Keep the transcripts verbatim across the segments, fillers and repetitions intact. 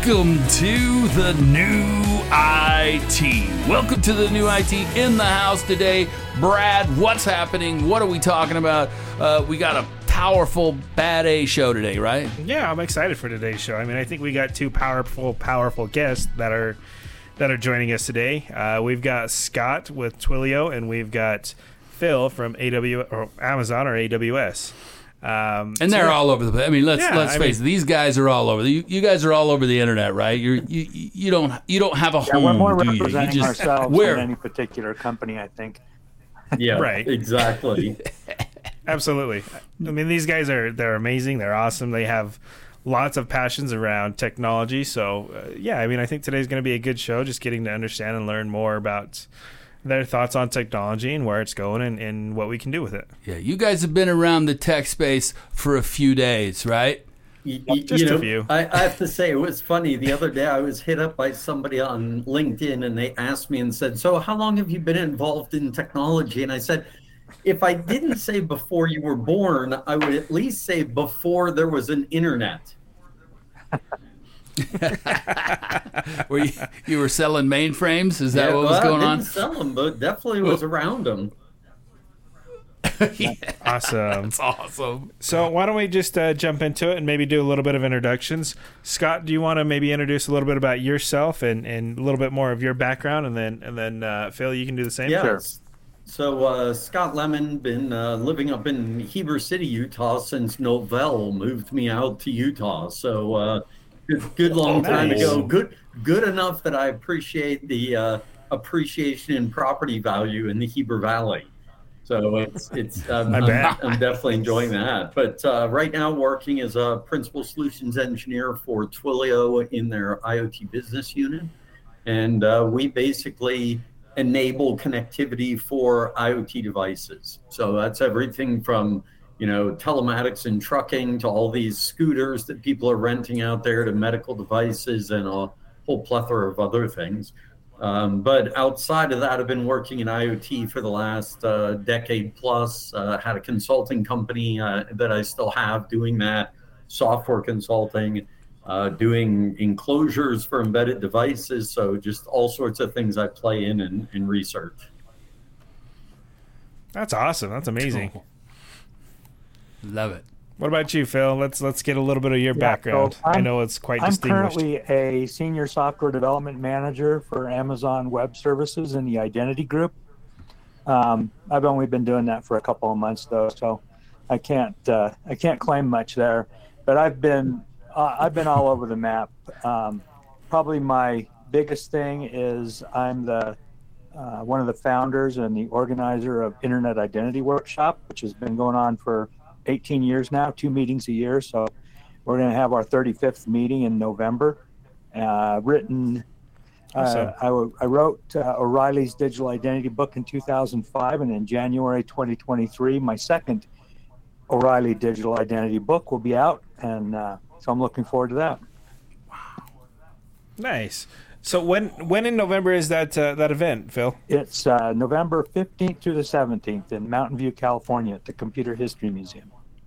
Welcome to the new I T. Welcome to the new I T in the house today. Brad, what's happening? What are we talking about? Uh, we got a powerful Bad A show today, right? Yeah, I'm excited for today's show. I mean, I think we got two powerful, powerful guests that are that are joining us today. Uh, we've got Scott with Twilio, and we've got Phil from A W or Amazon or A W S. Um, and they're so, all over the place. I mean, let's yeah, let's I face mean, it; these guys are all over. You, you guys are all over the internet, right? You're, you you don't you don't have a yeah, home. We're more do you? representing you just, ourselves where? than any particular company, I think. Yeah, right. Exactly. Absolutely. I mean, these guys are they're amazing. They're awesome. They have lots of passions around technology. So, uh, yeah, I mean, I think today's going to be a good show. Just getting to understand and learn more about their thoughts on technology and where it's going and, and what we can do with it. Yeah, you guys have been around the tech space for a few days, right? You, you, Just you know, a few. I, I have to say, it was funny. The other day, I was hit up by somebody on LinkedIn, and they asked me and said, so how long have you been involved in technology? And I said, if I didn't say before you were born, I would at least say before there was an internet. were you, you were selling mainframes? Is that yeah, what was well, going I on? didn't sell them, but definitely was around them. Yeah. Awesome. That's awesome. So why don't we just uh, jump into it and maybe do a little bit of introductions. Scott, do you want to maybe introduce a little bit about yourself and, and a little bit more of your background, and then and then uh, Phil, you can do the same. Yeah. Sure. So uh, Scott Lemon, been uh, living up in Heber City, Utah since Novell moved me out to Utah. So uh, good, good long Oh, time nice. ago. Good, good enough that I appreciate the uh, appreciation in property value in the Heber Valley. So it's it's um, I I'm, bet. I'm definitely enjoying that. But uh, right now, working as a principal solutions engineer for Twilio in their IoT business unit, and uh, we basically enable connectivity for IoT devices. So that's everything from, you know, telematics and trucking to all these scooters that people are renting out there to medical devices and a whole plethora of other things. Um, but outside of that, I've been working in IoT for the last uh, decade plus. Uh, had a consulting company uh, that I still have doing that, software consulting, uh, doing enclosures for embedded devices. So just all sorts of things I play in and, and research. That's awesome. That's amazing. Cool. Love it. What about you, Phil? Let's let's get a little bit of your Yeah, background. so I I'm- know it's quite I'm distinguished. currently a senior software development manager for Amazon Web Services in the Identity Group. Um, I've only been doing that for a couple of months though, so I can't uh, I can't claim much there. But I've been uh, I've been all over the map. Um, probably my biggest thing is I'm the uh, one of the founders and the organizer of Internet Identity Workshop, which has been going on for eighteen years now, two meetings a year. So we're going to have our thirty-fifth meeting in November. Uh, written, Awesome. uh, I, w- I wrote uh, O'Reilly's Digital Identity book in two thousand five, and in January twenty twenty-three, my second O'Reilly Digital Identity book will be out, and uh, so I'm looking forward to that. Nice. So when when in November is that uh, that event, Phil? It's uh, November fifteenth through the seventeenth in Mountain View, California, at the Computer History Museum.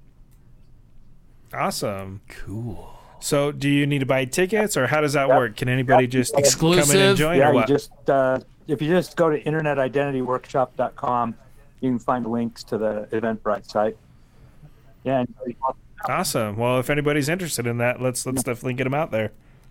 Awesome. Cool. So do you need to buy tickets, or how does that work? Can anybody just come in Exclusive? and join, Yeah, or you what? just uh, if you just go to internet identity workshop dot com, you can find links to the Eventbrite site. Yeah, and Awesome. Well, if anybody's interested in that, let's let's definitely get them out there.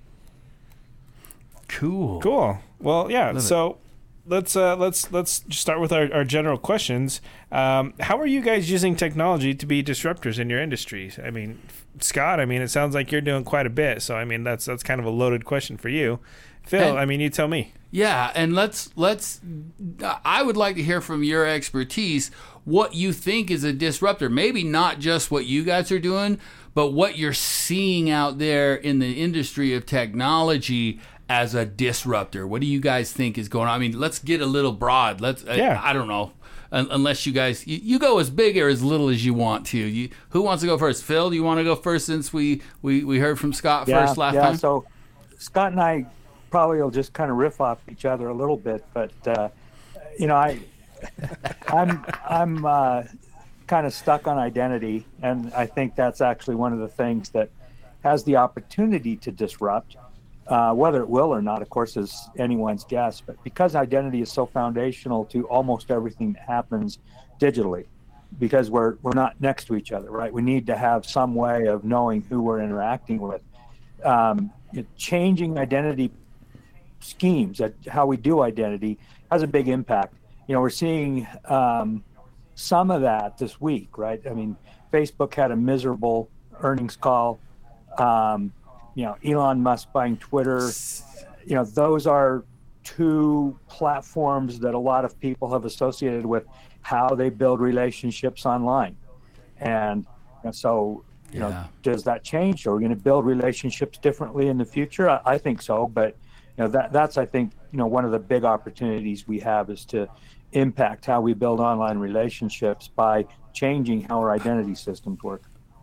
Cool. Cool. Well, yeah. Love it. So let's uh, let's let's just start with our, our general questions. Um, how are you guys using technology to be disruptors in your industries? I mean, Scott, I mean, it sounds like you're doing quite a bit. So I mean, that's that's kind of a loaded question for you. Phil, And- I mean, you tell me. Yeah, and let's let's. I would like to hear from your expertise what you think is a disruptor. Maybe not just what you guys are doing, but what you're seeing out there in the industry of technology as a disruptor. What do you guys think is going on? I mean, let's get a little broad. Let's. Yeah. I, I don't know. Un- Unless you guys, you, you go as big or as little as you want to. You, who wants to go first? Phil, do you want to go first since we, we, we heard from Scott yeah, first last yeah. time? So Scott and I probably will just kind of riff off each other a little bit, but uh, you know, I, I'm I'm uh, kind of stuck on identity, and I think that's actually one of the things that has the opportunity to disrupt. Uh, whether it will or not, of course, is anyone's guess. But because identity is so foundational to almost everything that happens digitally, because we're we're not next to each other, right? We need to have some way of knowing who we're interacting with. Um, changing identity schemes, at how we do identity, has a big impact. You know, we're seeing um, some of that this week, right? I mean, Facebook had a miserable earnings call. Um, you know, Elon Musk buying Twitter. You know, those are two platforms that a lot of people have associated with how they build relationships online. And, and so, you yeah. know, does that change? Are we going to build relationships differently in the future? I, I think so. But, you know, that that's, I think, you know, one of the big opportunities we have is to impact how we build online relationships by changing how our identity systems work.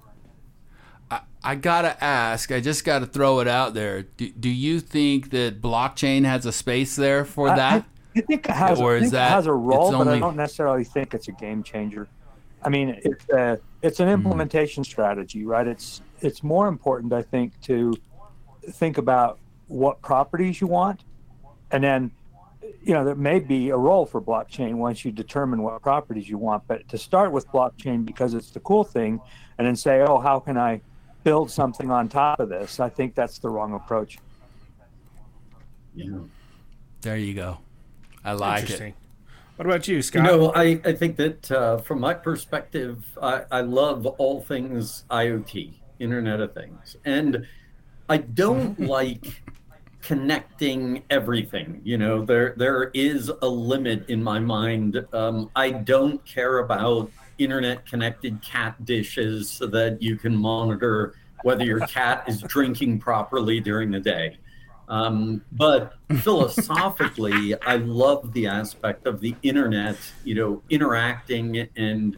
I gotta ask, I just gotta throw it out there. Do, do you think that blockchain has a space there for that? I, I think it has, or I think is that it has a role, but only... I don't necessarily think it's a game changer. I mean, it's a, it's an implementation mm. strategy, right? It's it's more important, I think, to think about what properties you want, and then, you know, there may be a role for blockchain once you determine what properties you want. But to start with blockchain because it's the cool thing, and then say, oh, how can I build something on top of this? I think that's the wrong approach. Yeah. There you go. I like it. What about you, Scott? You know, I, I think that uh, from my perspective, I, I love all things IoT, Internet of Things. And I don't like connecting everything. You know, there there is a limit in my mind. Um, I don't care about internet connected cat dishes so that you can monitor whether your cat is drinking properly during the day. Um, but philosophically, I love the aspect of the internet, you know, interacting and,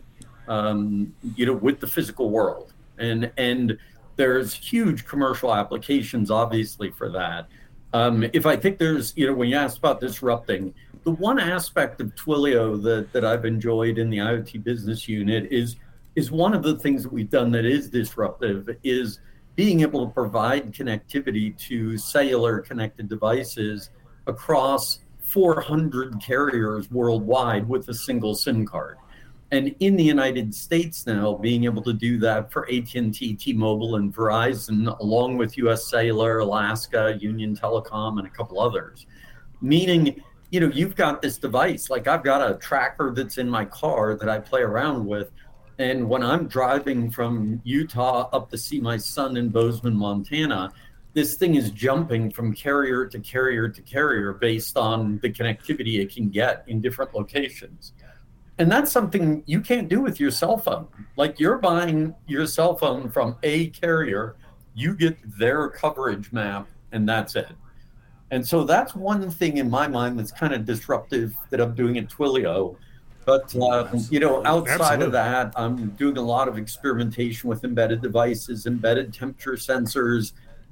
um, you know, with the physical world. And, and there's huge commercial applications, obviously, for that. Um, if I think there's, you know, when you asked about disrupting, the one aspect of Twilio that, that I've enjoyed in the IoT business unit is is one of the things that we've done that is disruptive is being able to provide connectivity to cellular connected devices across four hundred carriers worldwide with a single SIM card. And in the United States now, being able to do that for A T and T, T-Mobile, and Verizon, along with U S Cellular, Alaska, Union Telecom, and a couple others, meaning, you know, you've got this device, like I've got a tracker that's in my car that I play around with. And when I'm driving from Utah up to see my son in Bozeman, Montana, this thing is jumping from carrier to carrier to carrier based on the connectivity it can get in different locations. And that's something you can't do with your cell phone. Like you're buying your cell phone from a carrier, you get their coverage map, and that's it. And so that's one thing in my mind that's kind of disruptive that I'm doing at Twilio. But, uh, you know, outside Absolutely. of that, I'm doing a lot of experimentation with embedded devices, embedded temperature sensors,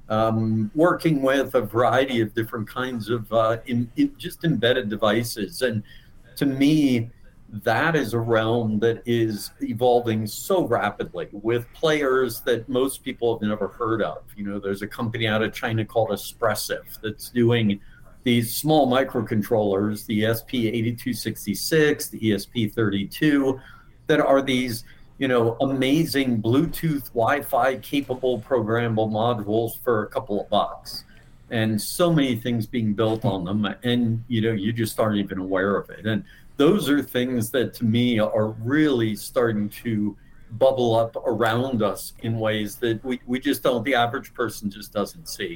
um, working with a variety of different kinds of uh, in, in just embedded devices. And to me, that is a realm that is evolving so rapidly with players that most people have never heard of. You know, there's a company out of China called Espressif that's doing these small microcontrollers, the E S P eighty-two sixty-six, the E S P thirty-two, that are these, you know, amazing Bluetooth, Wi-Fi capable programmable modules for a couple of bucks. And so many things being built on them, and, you know, you just aren't even aware of it. And those are things that, to me, are really starting to bubble up around us in ways that we, we just don't, the average person just doesn't see.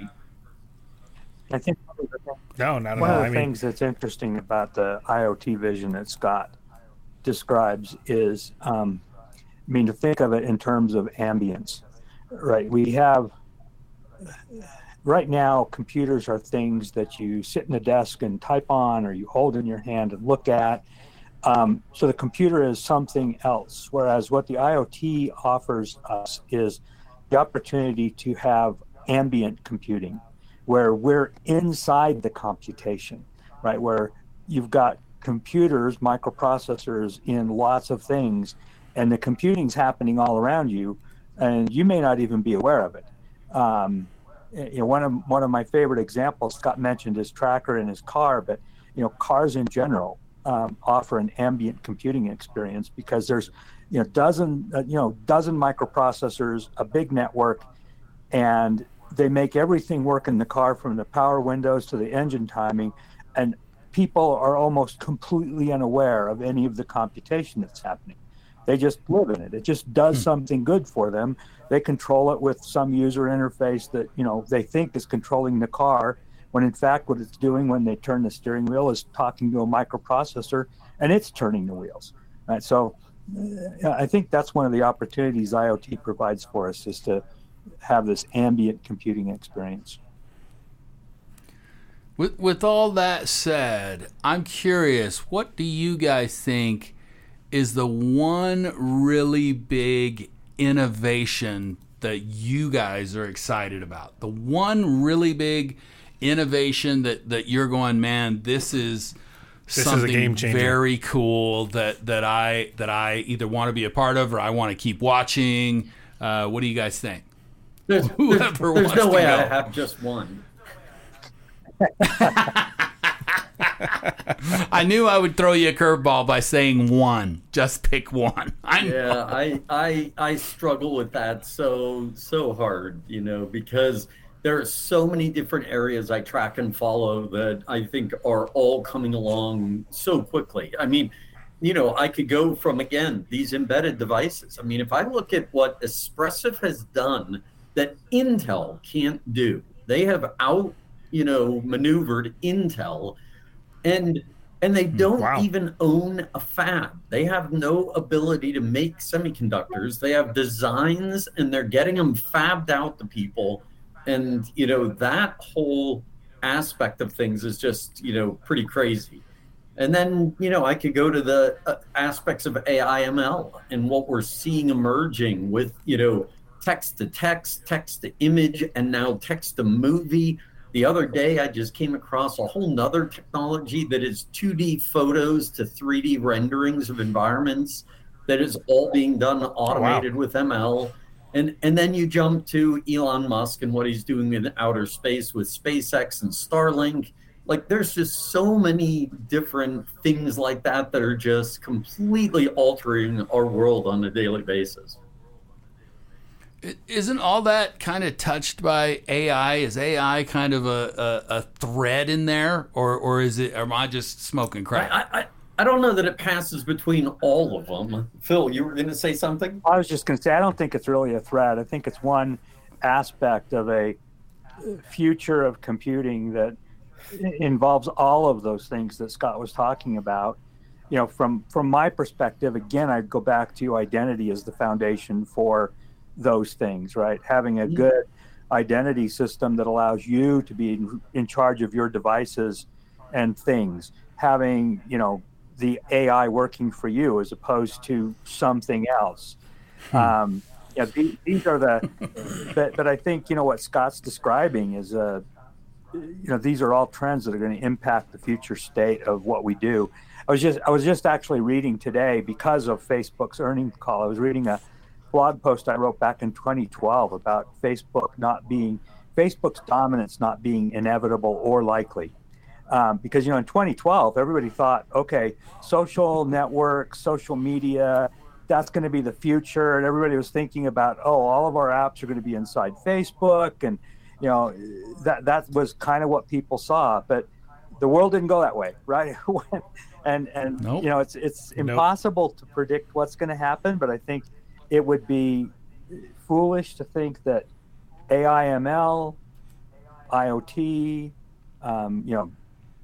I think no, not at one all. of the I things mean, that's interesting about the IoT vision that Scott describes is, um, I mean, to think of it in terms of ambience, right? We have, right now, computers are things that you sit in a desk and type on, or you hold in your hand and look at. Um, so the computer is something else, whereas what the IoT offers us is the opportunity to have ambient computing, where we're inside the computation, right? Where you've got computers, microprocessors in lots of things, and the computing's happening all around you, and you may not even be aware of it. Um, you know, one of one of my favorite examples, Scott mentioned his tracker in his car, but you know, cars in general um, offer an ambient computing experience because there's, you know, dozen, uh, you know, dozen microprocessors, a big network, and they make everything work in the car from the power windows to the engine timing, and people are almost completely unaware of any of the computation that's happening. They just live in it. It just does something good for them. They control it with some user interface that, you know, they think is controlling the car, when in fact what it's doing when they turn the steering wheel is talking to a microprocessor, and it's turning the wheels. Right? So uh, I think that's one of the opportunities IoT provides for us, is to have this ambient computing experience. With with all that said, I'm curious, what do you guys think is the one really big innovation that you guys are excited about? The one really big innovation that, that you're going, man, this is This something is a game changer. very cool that, that I that I either want to be a part of or I want to keep watching. Uh, what do you guys think? There's, Whoever there's, there's wants no to way go. I have just one. I knew I would throw you a curveball by saying one. Just pick one. I know. Yeah, I, I I struggle with that so so hard, you know, because there are so many different areas I track and follow that I think are all coming along so quickly. I mean, you know, I could go from, again, these embedded devices. I mean, if I look at what Espressif has done that Intel can't do, they have out, you know, maneuvered Intel, and and they don't Wow. even own a fab. They have no ability to make semiconductors. They have designs, and they're getting them fabbed out to people. And, you know, that whole aspect of things is just, you know, pretty crazy. And then, you know, I could go to the uh, aspects of A I M L and what we're seeing emerging with, you know, text to text, text to image, and now text to movie. The other day, I just came across a whole nother technology that is two D photos to three D renderings of environments that is all being done automated with M L. And and then you jump to Elon Musk and what he's doing in outer space with SpaceX and Starlink. Like, there's just so many different things like that that are just completely altering our world on a daily basis. Isn't all that kind of touched by A I? Is A I kind of a, a, a thread in there, or or is it? Or am I just smoking crack? I, I, I don't know that it passes between all of them. Phil, you were going to say something? I was just going to say, I don't think it's really a threat. I think it's one aspect of a future of computing that involves all of those things that Scott was talking about. You know, from from my perspective, again, I'd go back to identity as the foundation for those things, right? Having a good identity system that allows you to be in, in charge of your devices and things. Having, you know, the A I working for you as opposed to something else. Hmm. Um, yeah, these, these are the, but, but I think, you know, what Scott's describing is, uh, you know, these are all trends that are going to impact the future state of what we do. I was just, I was just actually reading today, because of Facebook's earnings call, I was reading a blog post I wrote back in twenty twelve about Facebook not being, Facebook's dominance not being inevitable or likely. Um, because, you know, in twenty twelve, everybody thought, okay, social networks, social media, that's going to be the future. And everybody was thinking about, oh, all of our apps are going to be inside Facebook. And, you know, that that was kind of what people saw. But the world didn't go that way, right? and, and nope. you know, it's it's impossible nope. to predict what's going to happen. But I think it would be foolish to think that A I M L, IoT, um, you know,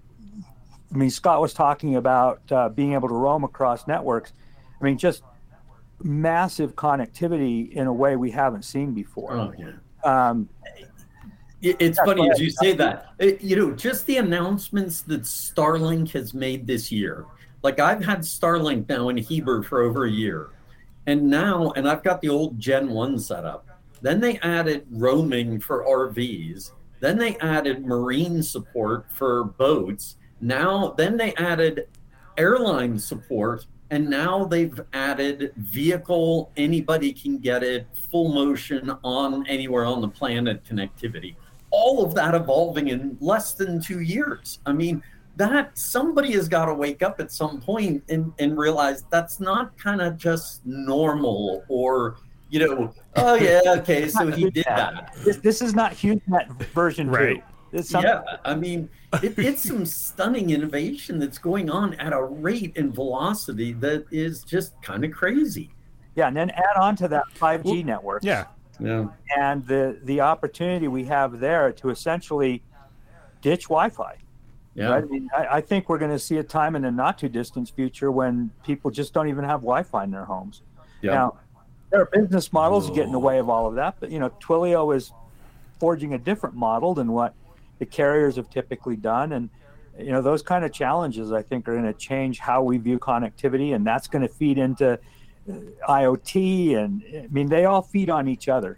I mean, Scott was talking about uh, being able to roam across networks. I mean, just massive connectivity in a way we haven't seen before. Oh, yeah. Um, it's funny as you say that. It, you know, just the announcements that Starlink has made this year. Like, I've had Starlink now in Heber for over a year. And now, and I've got the old Gen one set up. Then they added roaming for R Vs. Then they added marine support for boats. Now, then they added airline support, and now they've added vehicle, anybody can get it, full motion on anywhere on the planet connectivity. all of that evolving in less than two years. I mean, that somebody has got to wake up at some point and, and realize that's not kind of just normal, or, you know, oh yeah, okay, so he did that. This, this is not HughesNet version Right. two. It's some, Yeah, I mean, it, it's some stunning innovation that's going on at a rate and velocity that is just kind of crazy. yeah, and then add on to that five G network. Yeah. Yeah. And the, the opportunity we have there to essentially ditch Wi-Fi. Yeah. Right? I mean, I, I think we're going to see a time in the not too distant future when people just don't even have Wi-Fi in their homes. Yeah. Now, there are business models that get in the way of all of that, but you know, Twilio is forging a different model than what the carriers have typically done, and you know, those kind of challenges I think are going to change how we view connectivity, and that's going to feed into uh, IoT, and I mean, they all feed on each other.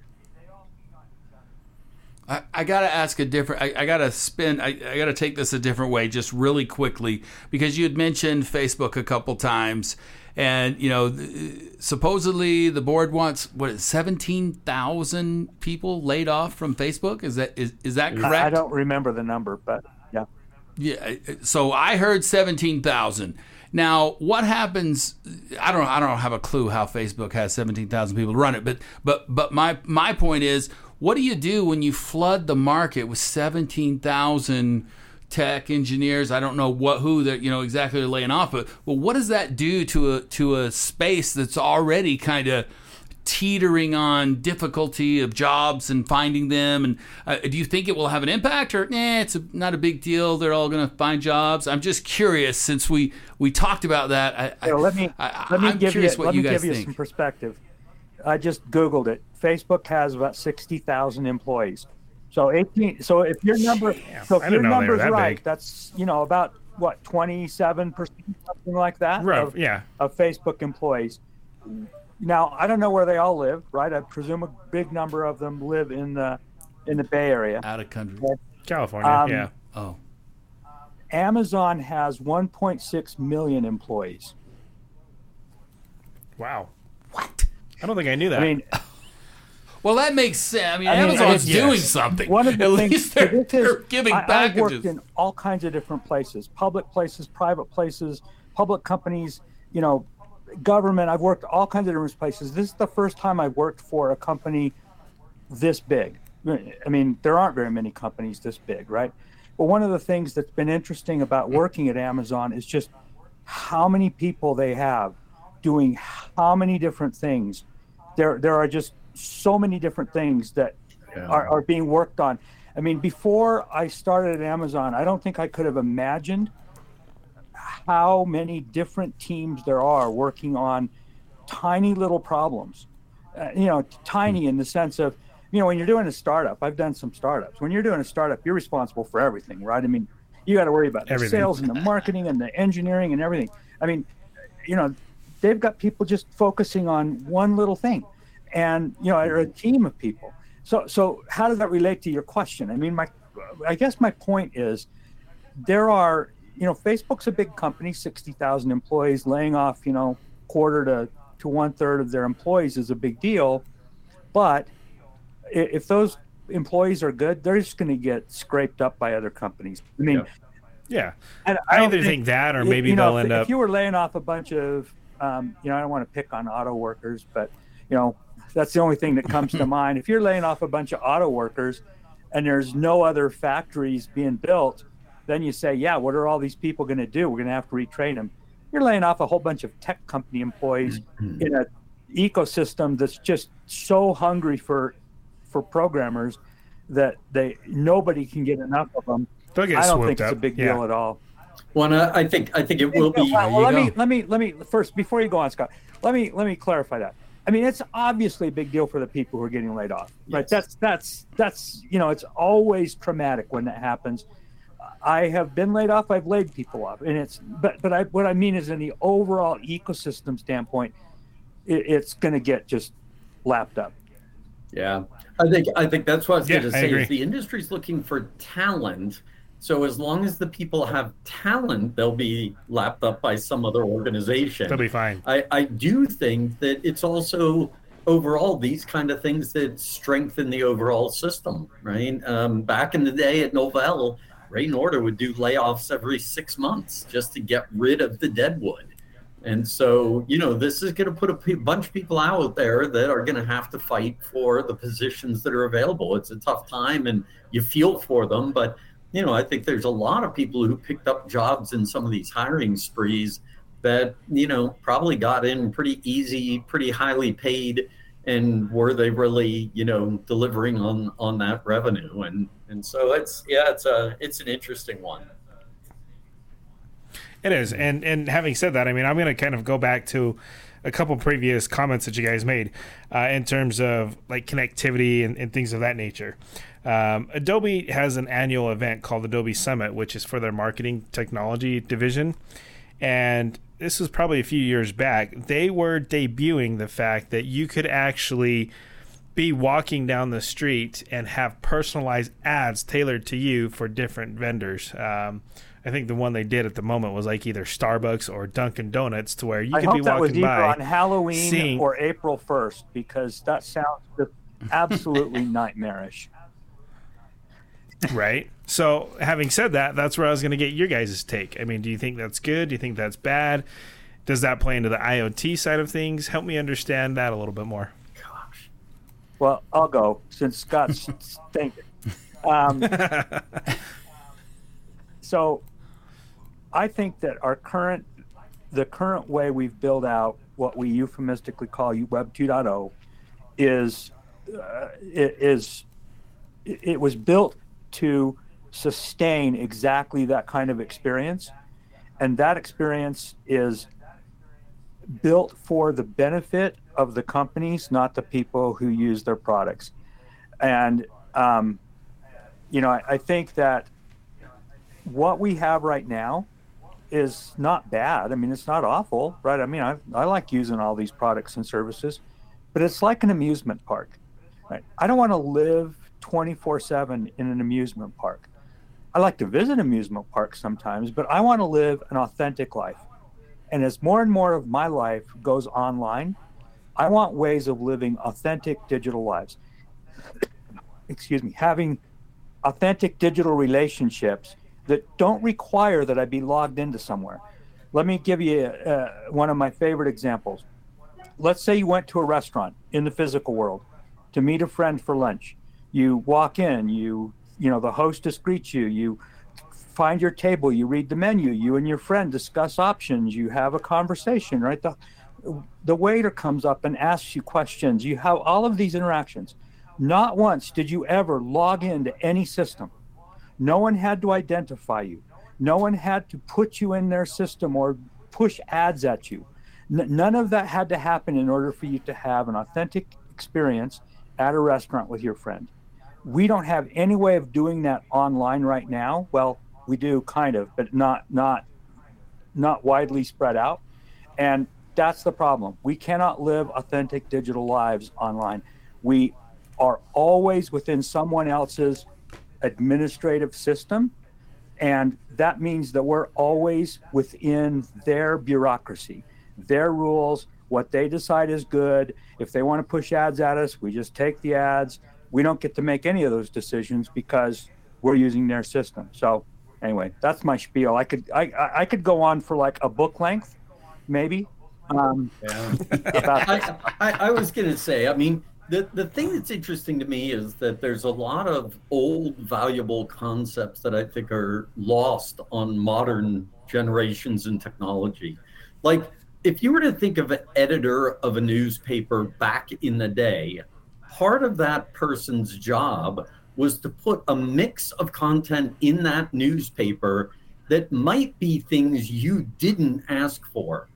I, I got to ask a different, I, I got to spin, I, I got to take this a different way just really quickly, because you had mentioned Facebook a couple times, and, you know, supposedly the board wants, what, seventeen thousand people laid off from Facebook? Is that, is, is that correct? I, I don't remember the number, but yeah. Yeah, so I heard seventeen thousand. Now, what happens? I don't. I don't have a clue how Facebook has seventeen thousand people to run it. But but but my my point is, what do you do when you flood the market with seventeen thousand tech engineers? I don't know what who they're you know exactly they're laying off, but well, what does that do to a to a space that's already kind of teetering on difficulty of jobs and finding them? And uh, do you think it will have an impact, or nah, it's a, not a big deal, they're all going to find jobs? I'm just curious, since we we talked about that. I, You know, let me I, let me I'm give you curious what let you me guys give you think. some perspective. I just Googled it. Facebook has about sixty thousand employees. So eighteen. So if your number, so I if your didn't know they were number's that right, big. that's you know about what twenty-seven percent, something like that, Right. of, Yeah. of Facebook employees. Now I don't know where they all live, right? I presume a big number of them live in the in the Bay Area. Out of country. California. Um, yeah. Oh, Amazon has one point six million employees. Wow. what? I don't think I knew that. I mean, Well, that makes sense. I mean, I mean, Amazon's yes. doing something. one of the At things least so they're, this is- they're giving I, I've worked packages. in all kinds of different places, public places, private places, public companies, you know, government. I've worked all kinds of different places. This is the first time I've worked for a company this big. I mean, there aren't very many companies this big, right? But one of the things that's been interesting about working at Amazon is just how many people they have doing how many different things. There, there are just so many different things that Yeah. are, are being worked on. I mean, before I started at Amazon, I don't think I could have imagined how many different teams there are working on tiny little problems. Uh, you know, tiny in the sense of, you know, when you're doing a startup, I've done some startups. When you're doing a startup, you're responsible for everything, right? I mean, you got to worry about the Everything. sales and the marketing and the engineering and everything. I mean, you know, they've got people just focusing on one little thing, and you know, or a team of people. So, so how does that relate to your question? I mean, my, I guess my point is, there are, you know, Facebook's a big company, sixty thousand employees, laying off, you know, quarter to to one third of their employees is a big deal, but i- if those employees are good, they're just going to get scraped up by other companies. I mean, Yeah. Yeah. and I don't either think that or you- maybe you know, they'll if, end if up. you were laying off a bunch of, um, you know, I don't want to pick on auto workers, but you know, that's the only thing that comes to mind. If you're laying off a bunch of auto workers, and there's no other factories being built, then you say, yeah, what are all these people going to do? We're going to have to retrain them. You're laying off a whole bunch of tech company employees in a ecosystem that's just so hungry for for programmers that they nobody can get enough of them. They'll get I don't swooped think it's a up. big Yeah. deal at all. Well, and I I think I think it will be. Well, you let go. me let me let me first before you go on, Scott. Let me let me clarify that. I mean, it's obviously a big deal for the people who are getting laid off. Right? Yes. That's that's that's you know, it's always traumatic when that happens. I have been laid off. I've laid people off, and it's but but I what I mean is in the overall ecosystem standpoint, it, it's going to get just lapped up. Yeah, I think I think that's what I was Yeah, going to I say. agree. Is the industry's looking for talent. So as long as the people have talent, they'll be lapped up by some other organization. They'll be fine. I, I do think that it's also overall, these kind of things that strengthen the overall system, right? Um, back in the day at Novell, Ray Norder would do layoffs every six months just to get rid of the deadwood. And so, you know, this is going to put a p- bunch of people out there that are going to have to fight for the positions that are available. It's a tough time and you feel for them. But, you know, I think there's a lot of people who picked up jobs in some of these hiring sprees that, you know, probably got in pretty easy, pretty highly paid, and were they really, you know, delivering on, on that revenue? And and so it's, yeah, it's a it's an interesting one. It is. And and having said that, I mean, I'm going to kind of go back to a couple previous comments that you guys made uh, in terms of like connectivity and, and things of that nature. Um, Adobe has an annual event called Adobe Summit, which is for their marketing technology division. And this was probably a few years back. They were debuting the fact that you could actually be walking down the street and have personalized ads tailored to you for different vendors. Um, I think the one they did at the moment was like either Starbucks or Dunkin' Donuts, to where you I could hope be that was walking either by on Halloween seeing, or April first, because that sounds just absolutely nightmarish. Right. So having said that, that's where I was going to get your guys' take. I mean, do you think that's good? Do you think that's bad? Does that play into the IoT side of things? Help me understand that a little bit more. Gosh. Well, I'll go since Scott's thinking. Um, so I think that our current, the current way we've built out what we euphemistically call Web two point oh is, uh, it is, it was built to sustain exactly that kind of experience. And that experience is built for the benefit of the companies, not the people who use their products. And, um, you know, I, I think that what we have right now is not bad. I mean, it's not awful, right? I mean, I, I like using all these products and services, but it's like an amusement park, right? I don't want to live twenty-four seven in an amusement park. I like to visit amusement parks sometimes, but I want to live an authentic life. And as more and more of my life goes online, I want ways of living authentic digital lives. Excuse me, having authentic digital relationships that don't require that I be logged into somewhere. Let me give you uh, one of my favorite examples. Let's say you went to a restaurant in the physical world to meet a friend for lunch. You walk in, you, you know, the hostess greets you, you find your table, you read the menu, you and your friend discuss options, you have a conversation, right? The, the waiter comes up and asks you questions. You have all of these interactions. Not once did you ever log into any system. No one had to identify you. No one had to put you in their system or push ads at you. N- none of that had to happen in order for you to have an authentic experience at a restaurant with your friend. We don't have any way of doing that online right now. Well, we do kind of, but not not not widely spread out. And that's the problem. We cannot live authentic digital lives online. We are always within someone else's administrative system, and that means that we're always within their bureaucracy, their rules, what they decide is good. If they want to push ads at us, we just take the ads. We don't get to make any of those decisions because we're using their system. So anyway, that's my spiel. I could I I could go on for like a book length, maybe. Um, yeah. I, I, I was going to say, I mean, the, the thing that's interesting to me is that there's a lot of old, valuable concepts that I think are lost on modern generations in technology. Like, if you were to think of an editor of a newspaper back in the day, part of that person's job was to put a mix of content in that newspaper that might be things you didn't ask for.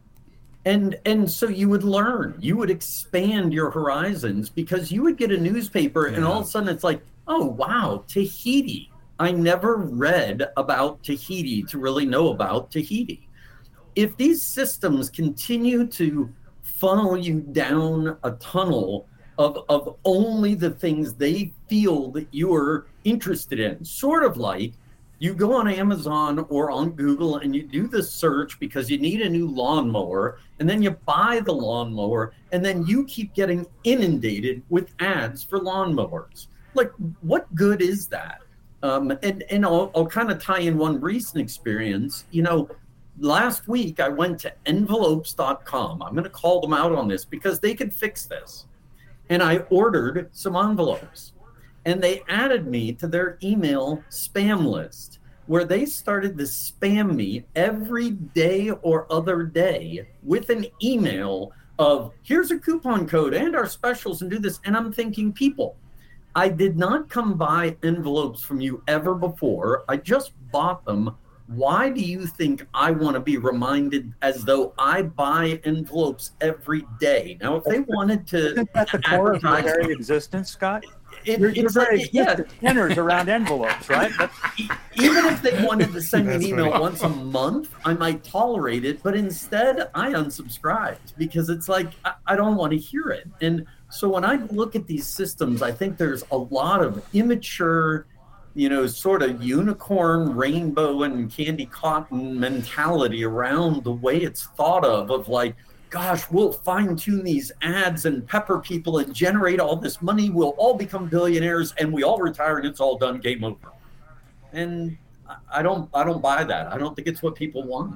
And and so you would learn, you would expand your horizons, because you would get a newspaper yeah. and all of a sudden it's like, oh, wow, Tahiti. I never read about Tahiti to really know about Tahiti. If these systems continue to funnel you down a tunnel of, of only the things they feel that you are interested in, sort of like You go on Amazon or on Google and you do the search because you need a new lawnmower, and then you buy the lawnmower, and then you keep getting inundated with ads for lawnmowers. Like, what good is that? Um, and and I'll, I'll kind of tie in one recent experience. You know, last week I went to envelopes dot com. I'm going to call them out on this because they could fix this. And I ordered some envelopes. And they added me to their email spam list, where they started to spam me every day or other day with an email of, here's a coupon code and our specials and do this. And I'm thinking, people, I did not come buy envelopes from you ever before. I just bought them. Why do you think I want to be reminded as though I buy envelopes every day? Now, if they wanted to Isn't that the core of your very existence, Scott? It, your, your very like, yeah. centers around envelopes, right? That's... Even if they wanted to send me an email funny. once a month, I might tolerate it. But instead, I unsubscribed because it's like, I, I don't want to hear it. And so when I look at these systems, I think there's a lot of immature, you know, sort of unicorn, rainbow, and candy cotton mentality around the way it's thought of, of like, gosh, we'll fine tune these ads and pepper people and generate all this money. We'll all become billionaires and we all retire and it's all done, game over. And I don't, I don't buy that. I don't think it's what people want.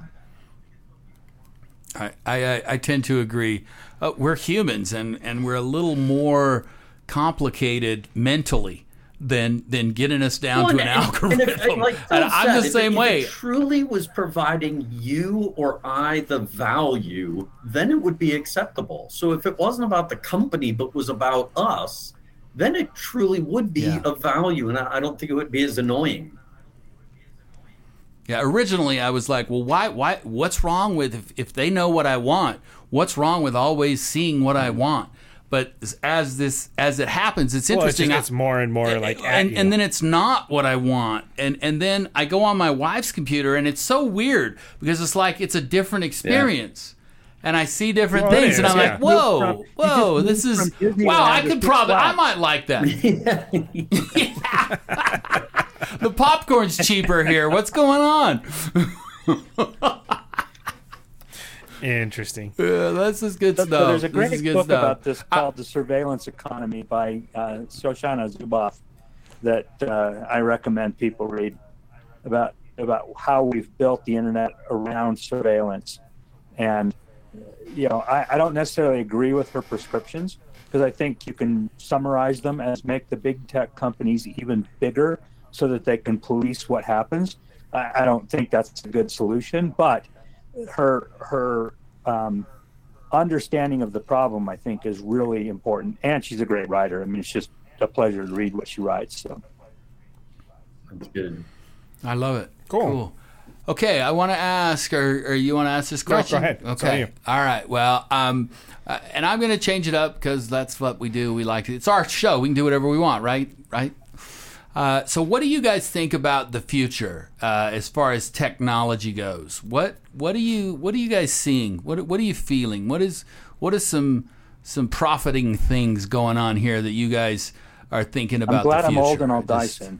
I, I, I tend to agree. Uh, we're humans and, and we're a little more complicated mentally than than getting us down well, to an and, algorithm. And if, like and I'm said, the same if, way. If it truly was providing you or I the value, then it would be acceptable. So if it wasn't about the company but was about us, then it truly would be yeah. of value, and I, I don't think it would be as annoying. Yeah, originally I was like, well, why? Why? What's wrong with if, if they know what I want? What's wrong with always seeing what I want? But as this as it happens, it's interesting. Well, it's, just, it's more and more and, like, and, and then it's not what I want, and and then I go on my wife's computer, and it's so weird because it's like it's a different experience, yeah. and I see different well, things, and I'm yeah. like, whoa, from, whoa, this is wow. I could probably, I might like that. yeah. The popcorn's cheaper here. What's going on? Interesting. Yeah, that's just good so, stuff. So there's a great book stuff. about this called I, The Surveillance Economy by uh, Shoshana Zuboff that uh, I recommend people read about about how we've built the internet around surveillance. And, you know, I, I don't necessarily agree with her prescriptions because I think you can summarize them as make the big tech companies even bigger so that they can police what happens. I, I don't think that's a good solution, but her her um, understanding of the problem, I think, is really important. And she's a great writer. I mean, it's just a pleasure to read what she writes. So that's good. I love it. Cool. cool. Okay, I want to ask, or, or you want to ask this question? No, go ahead. Okay. All right. Well, um, uh, and I'm going to change it up because that's what we do. We like it. It's our show. We can do whatever we want, right? Right. Uh, so what do you guys think about the future uh, as far as technology goes? What what are you what are you guys seeing? What what are you feeling? What is what is some some profiting things going on here that you guys are thinking about? I'm glad the future? I'm old and I'll die soon.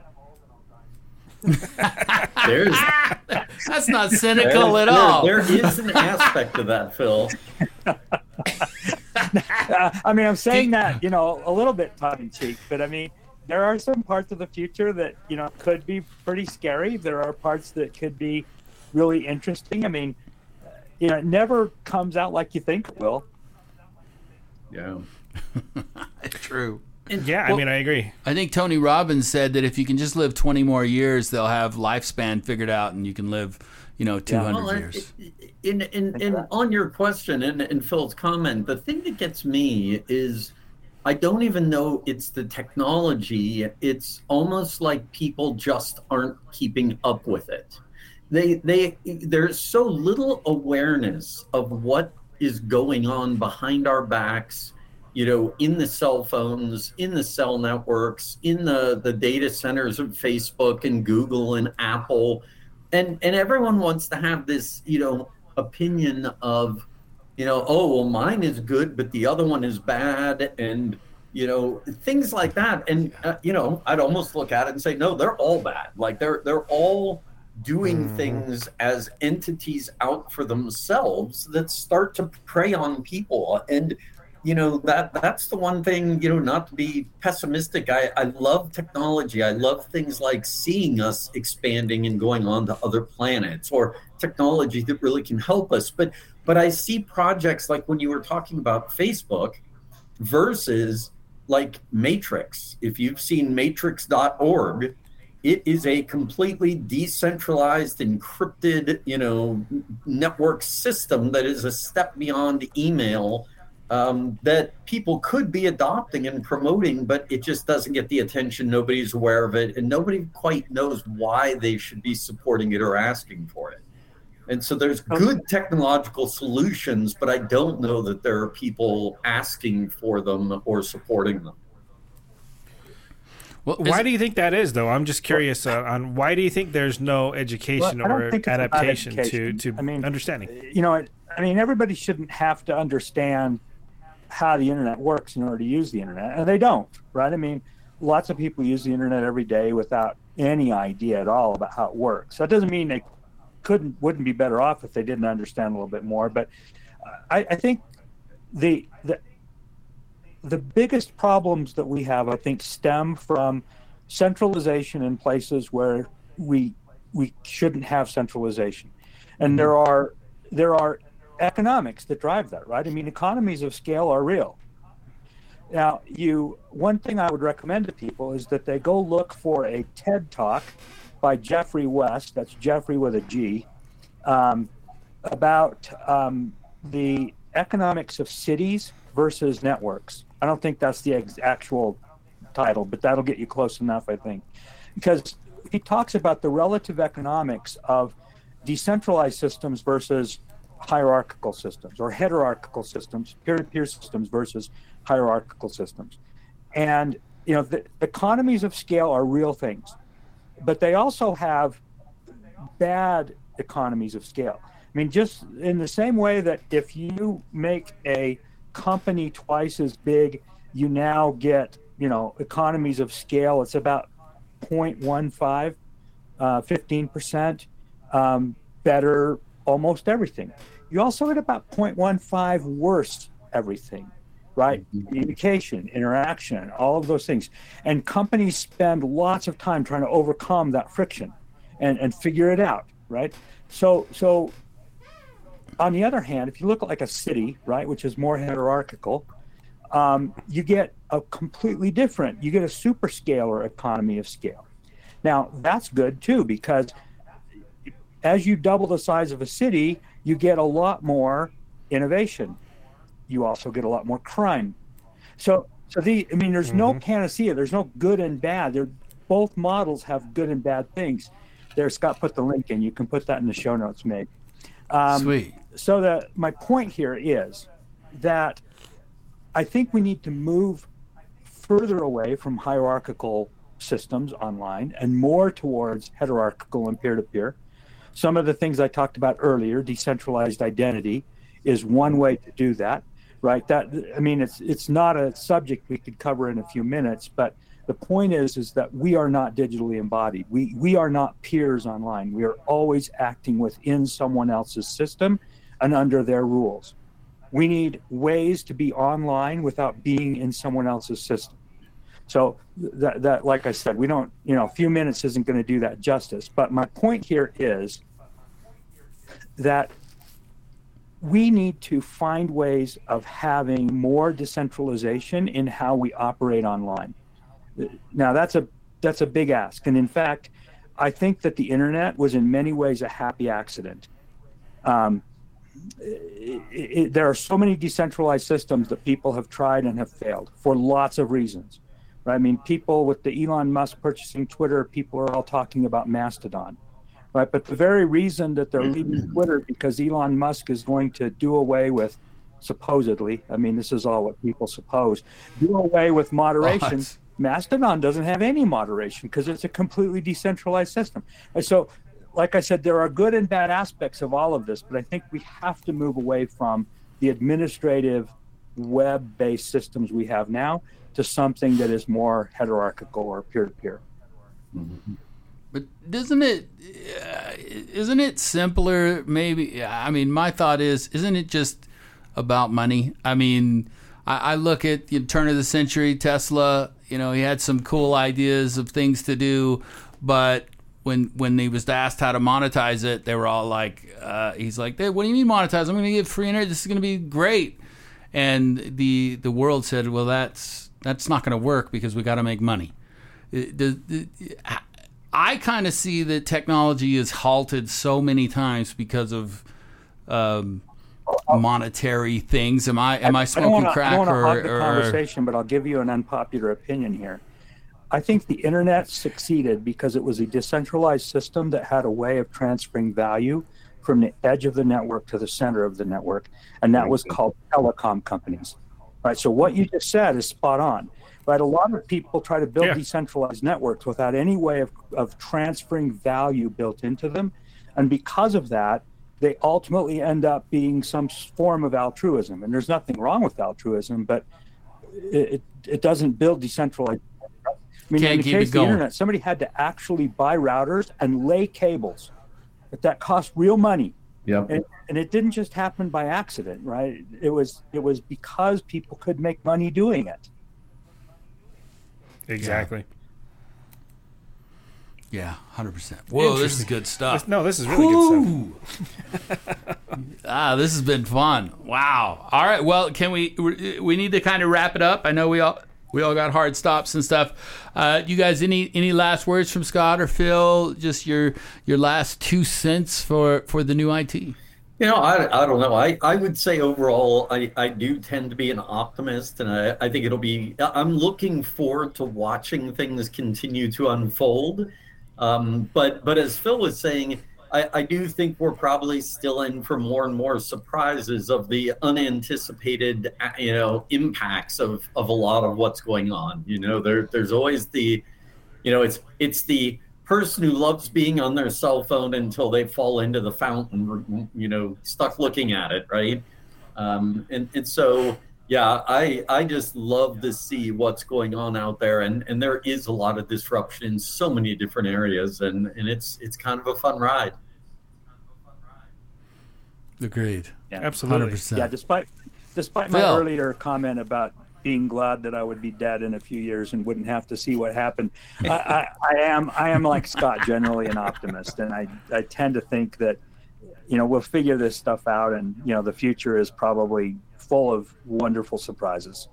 There's that's not cynical at all. There, there is an aspect of that, Phil. uh, I mean, I'm saying that, you know, a little bit tongue in cheek, but I mean, there are some parts of the future that, you know, could be pretty scary. There are parts that could be really interesting. I mean, you know, it never comes out like you think it will. Yeah. True. And, yeah, well, I mean, I agree. I think Tony Robbins said that if you can just live twenty more years, they'll have lifespan figured out and you can live, you know, two hundred yeah. well, years. In, in, in, on your question and, and Phil's comment, the thing that gets me is I don't even know it's the technology. It's almost like people just aren't keeping up with it. They, they, there's so little awareness of what is going on behind our backs, you know, in the cell phones, in the cell networks, in the, the data centers of Facebook and Google and Apple. And, and everyone wants to have this, you know, opinion of, you know, oh, well, mine is good, but the other one is bad. And, you know, things like that. And, uh, you know, I'd almost look at it and say, no, they're all bad. Like they're, they're all doing mm-hmm. things as entities out for themselves that start to prey on people. And, you know, that that's the one thing, you know, not to be pessimistic. I, I love technology. I love things like seeing us expanding and going on to other planets, or technology that really can help us. But but I see projects like when you were talking about Facebook versus like Matrix. If you've seen matrix dot org, it is a completely decentralized, encrypted, you know, network system that is a step beyond email. Um, that people could be adopting and promoting, but it just doesn't get the attention. Nobody's aware of it, and nobody quite knows why they should be supporting it or asking for it. And so there's good technological solutions, but I don't know that there are people asking for them or supporting them. Well, why do you think that is, though? I'm just curious uh, on why do you think there's no education well, or adaptation, education to, to I mean, understanding? You know, I mean, everybody shouldn't have to understand how the internet works in order to use the internet, and they don't, right? I mean, lots of people use the internet every day without any idea at all about how it works. That doesn't mean they couldn't, wouldn't be better off if they didn't understand a little bit more. But I, I think the, the the biggest problems that we have, I think, stem from centralization in places where we we shouldn't have centralization, and there are there are economics that drive that, right? I mean, economies of scale are real. Now, you one thing I would recommend to people is that they go look for a TED Talk by Jeffrey West, that's Jeffrey with a G, um, about um, the economics of cities versus networks. I don't think that's the ex- actual title, but that'll get you close enough, I think. Because he talks about the relative economics of decentralized systems versus hierarchical systems, or heterarchical systems, peer-to-peer systems versus hierarchical systems. And, you know, the economies of scale are real things, but they also have bad economies of scale. I mean, just in the same way that if you make a company twice as big, you now get, you know, economies of scale. It's about zero point one five, uh, fifteen percent um, better almost everything. You also get about zero point one five worse everything, right? Mm-hmm. Communication, interaction, all of those things. And companies spend lots of time trying to overcome that friction and, and figure it out, right? So, so on the other hand, if you look at like a city, right, which is more hierarchical, um, you get a completely different, you get a super scalar economy of scale. Now, that's good too, because as you double the size of a city, you get a lot more innovation. You also get a lot more crime. So, so the, I mean, there's mm-hmm. no panacea. There's no good and bad. They're, both models have good and bad things. There, Scott put the link in. You can put that in the show notes, maybe. Um, Sweet. So the, my point here is that I think we need to move further away from hierarchical systems online and more towards heterarchical and peer-to-peer. Some of the things I talked about earlier, decentralized identity, is one way to do that, right? That, I mean, it's it's not a subject we could cover in a few minutes, but the point is, is that we are not digitally embodied. We we are not peers online. We are always acting within someone else's system and under their rules. We need ways to be online without being in someone else's system. So that, that, like I said, we don't, you know, a few minutes isn't going to do that justice. But my point here is that we need to find ways of having more decentralization in how we operate online. Now, that's a that's a big ask. And in fact, I think that the internet was in many ways a happy accident. Um, it, it, there are so many decentralized systems that people have tried and have failed for lots of reasons. Right? I mean, people with the Elon Musk purchasing Twitter, people are all talking about Mastodon, right? But the very reason that they're leaving Twitter because Elon Musk is going to do away with, supposedly, I mean, this is all what people suppose, do away with moderation. What? Mastodon doesn't have any moderation because it's a completely decentralized system. And so, like I said, there are good and bad aspects of all of this, but I think we have to move away from the administrative web-based systems we have now to something that is more hierarchical or peer-to-peer. Mm-hmm. But isn't it, uh, isn't it simpler? Maybe. I mean, my thought is, isn't it just about money? I mean, I, I look at the turn of the century Tesla. You know, he had some cool ideas of things to do, but when when he was asked how to monetize it, they were all like, uh, he's like, hey, "What do you mean monetize? I'm going to give free internet. This is going to be great." And the the world said, "Well, that's that's not going to work because we got to make money." It, the, the, I kind of see that technology is halted so many times because of um, monetary things. Am I am I smoking I don't wanna, crack I don't or, want to hog the or conversation, but I'll give you an unpopular opinion here. I think the internet succeeded because it was a decentralized system that had a way of transferring value from the edge of the network to the center of the network, and that was called telecom companies. Right. So what you just said is spot on. Right. A lot of people try to build Yeah. decentralized networks without any way of, of transferring value built into them. And because of that, they ultimately end up being some form of altruism. And there's nothing wrong with altruism, but it, it, it doesn't build decentralized. I mean, Can't in the keep it case of the going. internet, somebody had to actually buy routers and lay cables. But that cost real money. Yep. And, and it didn't just happen by accident, right? It was it was because people could make money doing it. Exactly. yeah, one hundred percent. Whoa, this is good stuff. This- no, this is really good stuff. Ah, this has been fun. Wow. All right. Well, can we we need to kind of wrap it up? I know we all we all got hard stops and stuff. Uh, you guys, any any last words from Scott or Phil? Just your your last two cents for for the new I T. You know, I, I don't know. I, I would say overall, I, I do tend to be an optimist, and I, I think it'll be, I'm looking forward to watching things continue to unfold. Um, but but as Phil was saying, I, I do think we're probably still in for more and more surprises of the unanticipated, you know, impacts of, of a lot of what's going on. You know, there there's always the, you know, it's it's the person who loves being on their cell phone until they fall into the fountain, you know, stuck looking at it, right? Um, and, and so, yeah, I I just love to see what's going on out there. And, and there is a lot of disruption in so many different areas, and, and it's it's kind of a fun ride. Agreed. Yeah. Absolutely. one hundred percent. Yeah, despite despite my Phil. earlier comment about being glad that I would be dead in a few years and wouldn't have to see what happened, I, I, I am I am like Scott, generally an optimist, and I, I tend to think that, you know, we'll figure this stuff out, and you know, the future is probably full of wonderful surprises.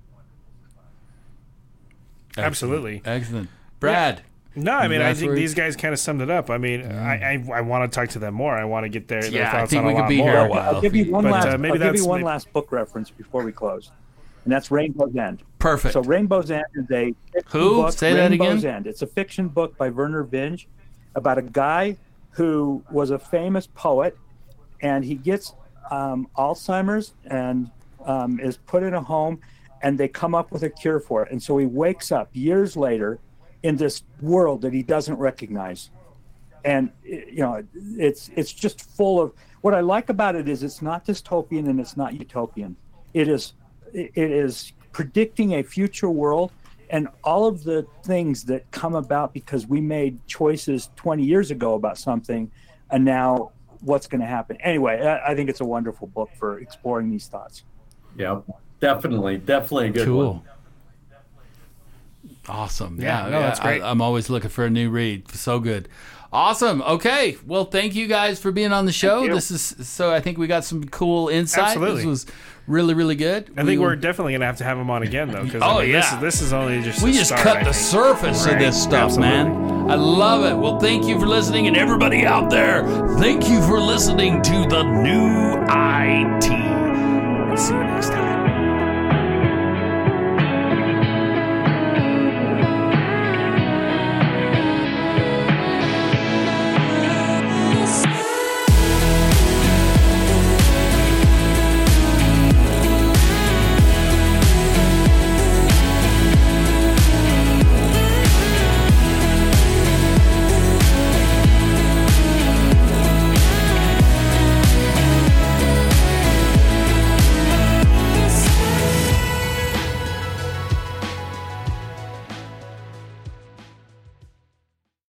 Excellent. Absolutely. Excellent. Brad. No, I mean, I Last think words? these guys kind of summed it up. I mean, I, I I want to talk to them more. I want to get their, their Yeah, I thoughts think on we a could lot be more. here a while. I'll give you one But, last uh, maybe I'll give that's you one maybe- last book reference before we close, and that's Rainbow's End. Perfect. So Rainbow's End is a fiction Who? book. Say that Rainbow's again? End. It's a fiction book by Werner Vinge about a guy who was a famous poet, and he gets um, Alzheimer's and um, is put in a home, and they come up with a cure for it. And so he wakes up years later in this world that he doesn't recognize. And you know, it's it's just full of, what I like about it is it's not dystopian and it's not utopian. It is it is predicting a future world and all of the things that come about because we made choices twenty years ago about something, and now what's going to happen. Anyway, I, I think it's a wonderful book for exploring these thoughts. Yeah, definitely, definitely a good Cool. one. Awesome. Yeah, Yeah, no, that's I- great. I'm always looking for a new read. So good. Awesome. Okay. Well, thank you guys for being on the show. you. This is so. I think we got some cool insight. Absolutely. This was really, really good. I think we're definitely gonna have to have them on again though, because Oh, I mean, this yeah. is this is only just We the just start, cut I the think. surface Right. of this stuff, Absolutely. man. I love it. Well, thank you for listening, and everybody out there, thank you for listening to the new I T.